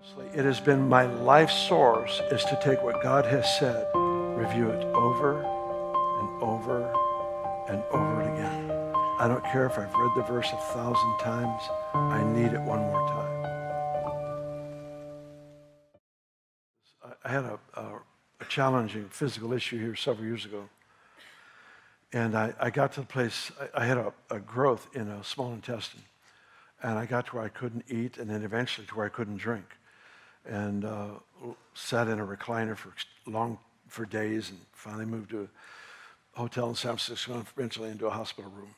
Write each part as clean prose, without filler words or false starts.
It has been my life source is to take what God has said, review it over and over and over again. I don't care if I've read the verse 1,000 times. I need it one more time. I had a challenging physical issue here several years ago. And I got to the place, I had a growth in a small intestine. And I got to where I couldn't eat, and then eventually to where I couldn't drink. And sat in a recliner for days, and finally moved to a hotel in San Francisco, and eventually into a hospital room.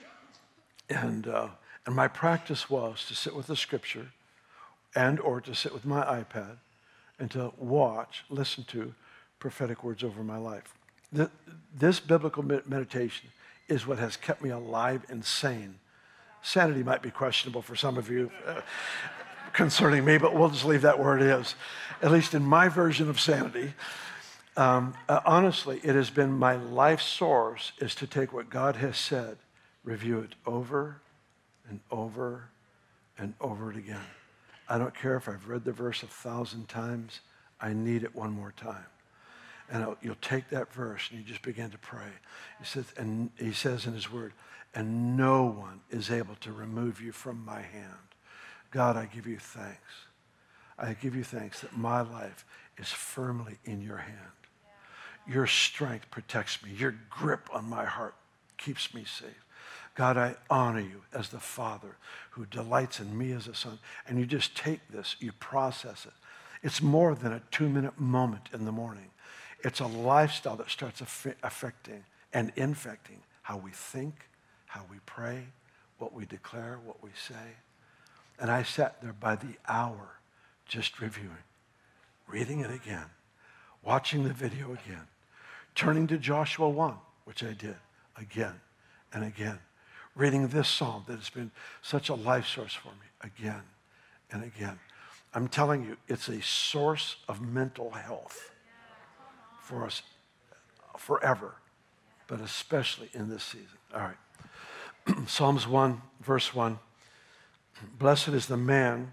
And my practice was to sit with the scripture or to sit with my iPad and to listen to prophetic words over my life. This biblical meditation is what has kept me alive and sane. Sanity might be questionable for some of you concerning me, but we'll just leave that where it is. At least in my version of sanity. Honestly, it has been my life source is to take what God has said, review it over and over and over it again. I don't care if I've read the verse 1,000 times. I need it one more time. And you'll take that verse and you just begin to pray. He says in his word, and no one is able to remove you from my hand. God, I give you thanks. I give you thanks that my life is firmly in your hand. Your strength protects me. Your grip on my heart keeps me safe. God, I honor you as the Father who delights in me as a son. And you just take this, you process it. It's more than a 2-minute moment in the morning. It's a lifestyle that starts affecting and infecting how we think, how we pray, what we declare, what we say. And I sat there by the hour just reviewing, reading it again, watching the video again, turning to Joshua 1, which I did again and again, reading this psalm that has been such a life source for me again and again. I'm telling you, it's a source of mental health for us forever, but especially in this season. All right. Psalms 1, verse 1. Blessed is the man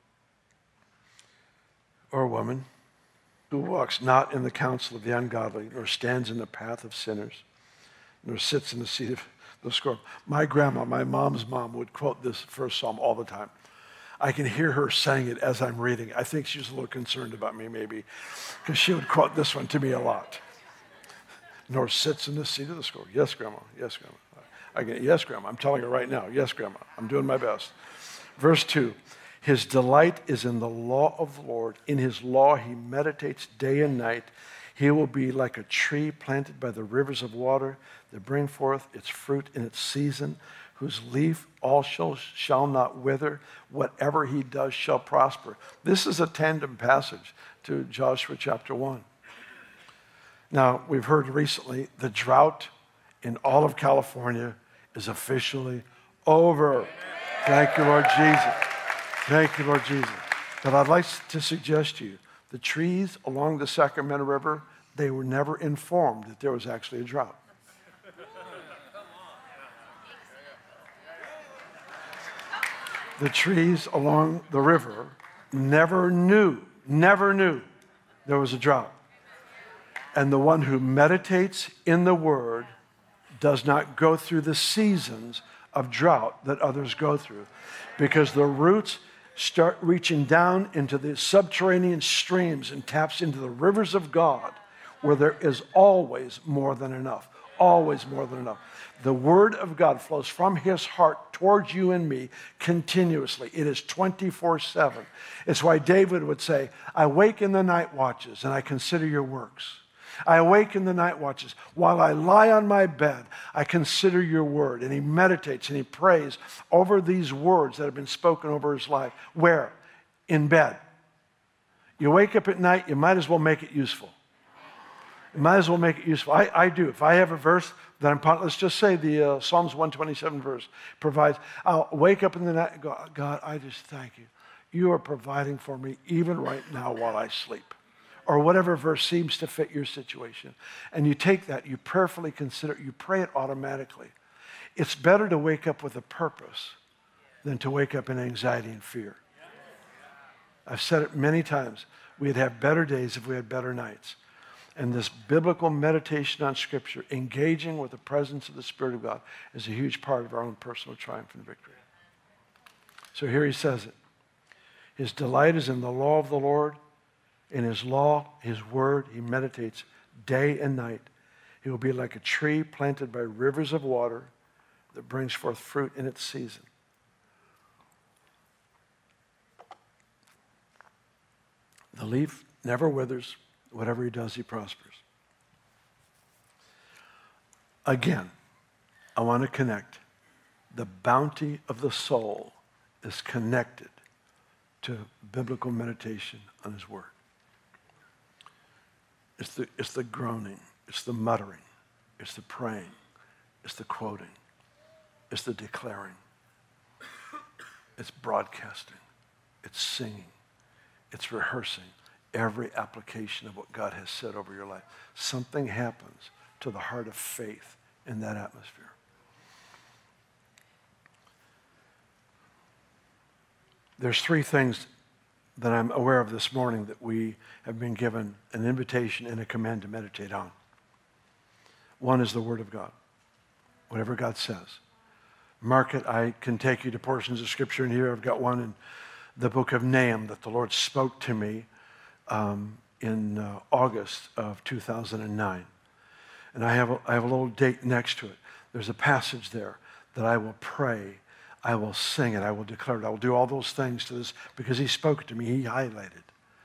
or woman who walks not in the counsel of the ungodly, nor stands in the path of sinners, nor sits in the seat of the scornful. My grandma, my mom's mom, would quote this first psalm all the time. I can hear her saying it as I'm reading. I think she's a little concerned about me maybe, because she would quote this one to me a lot. Nor sits in the seat of the scornful. Yes, Grandma. Yes, Grandma. Yes, Grandma. I'm telling her right now. Yes, Grandma. I'm doing my best. Verse 2. His delight is in the law of the Lord. In his law he meditates day and night. He will be like a tree planted by the rivers of water that bring forth its fruit in its season, whose leaf also shall not wither. Whatever he does shall prosper. This is a tandem passage to Joshua chapter 1. Now, we've heard recently the drought in all of California is officially over. Thank you, Lord Jesus. Thank you, Lord Jesus. But I'd like to suggest to you, the trees along the Sacramento River, they were never informed that there was actually a drought. The trees along the river never knew there was a drought. And the one who meditates in the word does not go through the seasons of drought that others go through, because the roots start reaching down into the subterranean streams and taps into the rivers of God, where there is always more than enough. Always more than enough. The word of God flows from his heart towards you and me continuously. It is 24/7. It's why David would say, I wake in the night watches and I consider your works. I awake in the night watches. While I lie on my bed, I consider your word. And he meditates and he prays over these words that have been spoken over his life. Where? In bed. You wake up at night, you might as well make it useful. You might as well make it useful. I do. If I have a verse that I'm, let's just say the Psalms 127 verse provides, I'll wake up in the night and go, God, I just thank you. You are providing for me even right now while I sleep. Or whatever verse seems to fit your situation. And you take that, you prayerfully consider it, you pray it automatically. It's better to wake up with a purpose than to wake up in anxiety and fear. I've said it many times. We'd have better days if we had better nights. And this biblical meditation on Scripture, engaging with the presence of the Spirit of God, is a huge part of our own personal triumph and victory. So here he says it. His delight is in the law of the Lord. In his law, his word, he meditates day and night. He will be like a tree planted by rivers of water that brings forth fruit in its season. The leaf never withers. Whatever he does, he prospers. Again, I want to connect. The bounty of the soul is connected to biblical meditation on his word. It's the groaning. It's the muttering. It's the praying. It's the quoting. It's the declaring. It's broadcasting. It's singing. It's rehearsing every application of what God has said over your life. Something happens to the heart of faith in that atmosphere. There's three things that I'm aware of this morning that we have been given an invitation and a command to meditate on. One is the Word of God, whatever God says. Mark it. I can take you to portions of Scripture in here. I've got one in the book of Nahum that the Lord spoke to me in August of 2009. And I have a little date next to it. There's a passage there that I will pray, I will sing it, I will declare it, I will do all those things to this because he spoke it to me, he highlighted.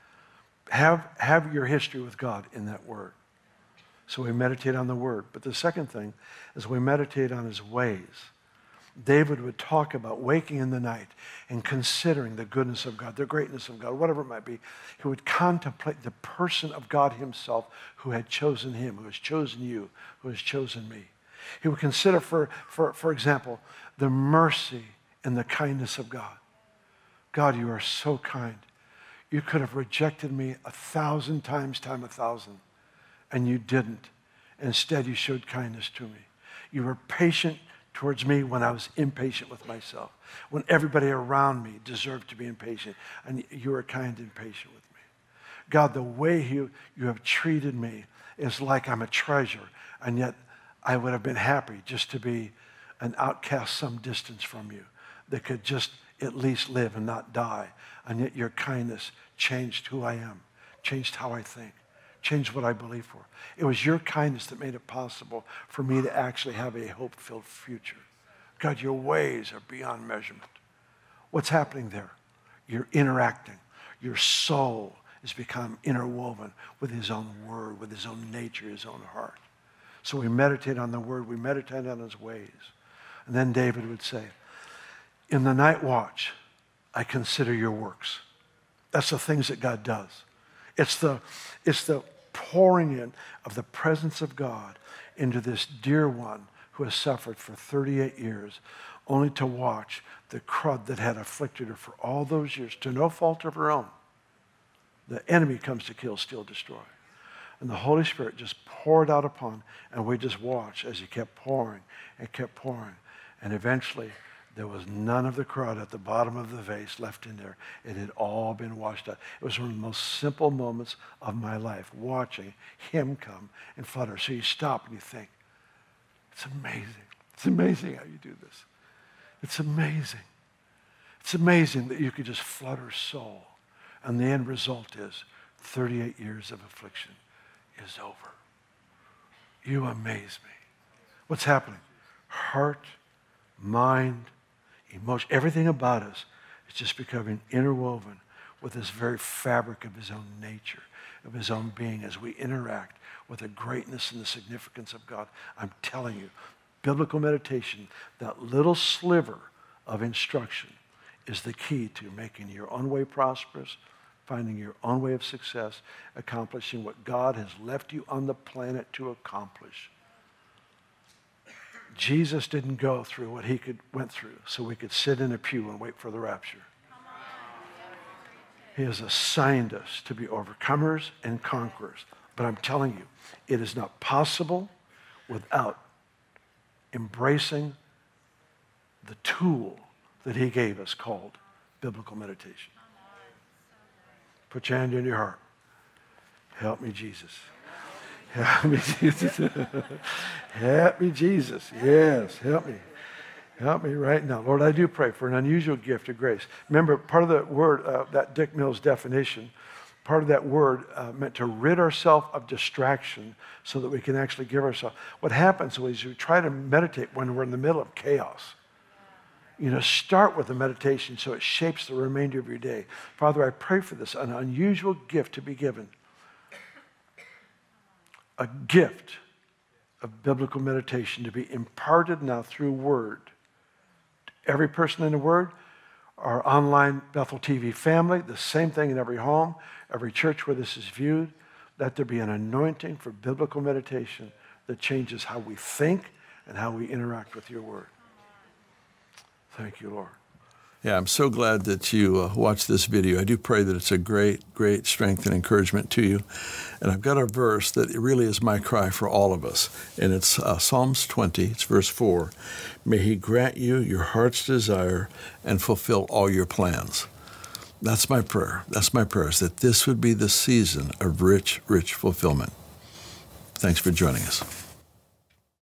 Have your history with God in that word. So we meditate on the word. But the second thing is we meditate on his ways. David would talk about waking in the night and considering the goodness of God, the greatness of God, whatever it might be. He would contemplate the person of God himself who had chosen him, who has chosen you, who has chosen me. He would consider, for example, the mercy and the kindness of God. God, you are so kind. You could have rejected me 1,000 times, times 1,000, and you didn't. Instead, you showed kindness to me. You were patient towards me when I was impatient with myself, when everybody around me deserved to be impatient, and you were kind and patient with me. God, the way you have treated me is like I'm a treasure, and yet I would have been happy just to be an outcast some distance from you that could just at least live and not die, and yet your kindness changed who I am, changed how I think, changed what I believe for. It was your kindness that made it possible for me to actually have a hope-filled future. God, your ways are beyond measurement. What's happening there? You're interacting. Your soul has become interwoven with his own word, with his own nature, his own heart. So we meditate on the word, we meditate on his ways. And then David would say, in the night watch, I consider your works. That's the things that God does. It's the pouring in of the presence of God into this dear one who has suffered for 38 years, only to watch the crud that had afflicted her for all those years, to no fault of her own. The enemy comes to kill, steal, destroy. And the Holy Spirit just poured out upon, and we just watched as he kept pouring and kept pouring. And eventually, there was none of the crud at the bottom of the vase left in there. It had all been washed out. It was one of the most simple moments of my life, watching him come and flutter. So you stop and you think, it's amazing. It's amazing how you do this. It's amazing. It's amazing that you could just flutter soul. And the end result is 38 years of affliction is over. You amaze me. What's happening? Heart, mind, emotion, everything about us is just becoming interwoven with this very fabric of his own nature, of his own being as we interact with the greatness and the significance of God. I'm telling you, biblical meditation, that little sliver of instruction is the key to making your own way prosperous, finding your own way of success, accomplishing what God has left you on the planet to accomplish. Jesus didn't go through what he went through so we could sit in a pew and wait for the rapture. He has assigned us to be overcomers and conquerors. But I'm telling you, it is not possible without embracing the tool that he gave us called biblical meditation. Put your hand on your heart. Help me, Jesus. Help me, Jesus. Help me, Jesus. Yes, help me. Help me right now. Lord, I do pray for an unusual gift of grace. Remember, part of the word, that Dick Mills definition, part of that word meant to rid ourselves of distraction so that we can actually give ourselves. What happens is we try to meditate when we're in the middle of chaos. Start with a meditation so it shapes the remainder of your day. Father, I pray for this, an unusual gift to be given. A gift of biblical meditation to be imparted now through word. Every person in the Word, our online Bethel TV family, the same thing in every home, every church where this is viewed. Let there be an anointing for biblical meditation that changes how we think and how we interact with your Word. Thank you, Lord. Yeah, I'm so glad that you watched this video. I do pray that it's a great, great strength and encouragement to you. And I've got a verse that really is my cry for all of us. And it's Psalms 20, it's verse 4. May he grant you your heart's desire and fulfill all your plans. That's my prayer. That's my prayer, is that this would be the season of rich, rich fulfillment. Thanks for joining us.